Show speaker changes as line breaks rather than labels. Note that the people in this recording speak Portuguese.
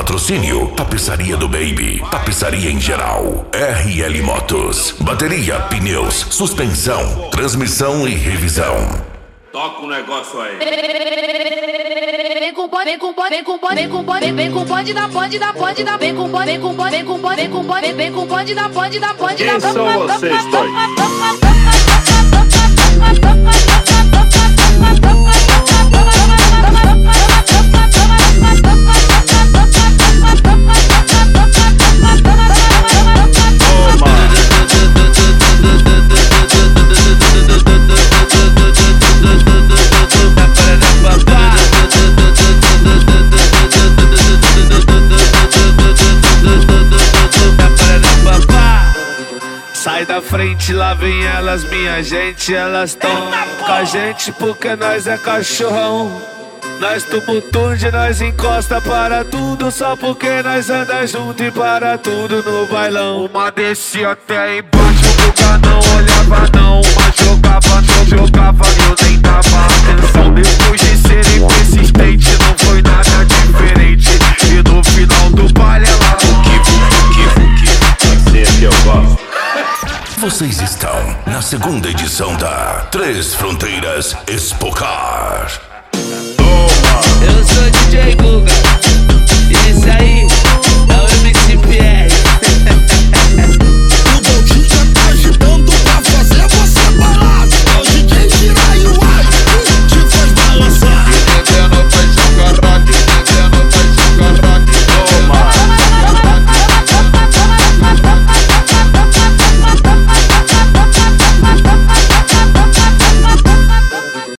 Patrocínio Tapeçaria do Baby, tapeçaria em geral. RL Motos, bateria, pneus, suspensão, transmissão e revisão.
Toca um negócio aí.
Vem com pode, vem com pode, vem com pode, vem com pode, vem com pode da pode da pode da, vem com pode, vem com pode, vem com pode, vem com pode, vem com pode da pode da pode da.
Quem são vocês dois?
Sai da frente, lá vem elas, minha gente. Elas tão com a gente porque nós é cachorrão. Nós tumultude, nós encosta para tudo. Só porque nós anda junto e para tudo no bailão. Uma descia até embaixo, o lugar não olhava não. Uma jogava, não jogava, eu nem dava atenção. Depois de serem persistente, não foi nada diferente. E no final do baile ela
Assim é que eu gosto.
Vocês estão na segunda edição da Três Fronteiras Expocar.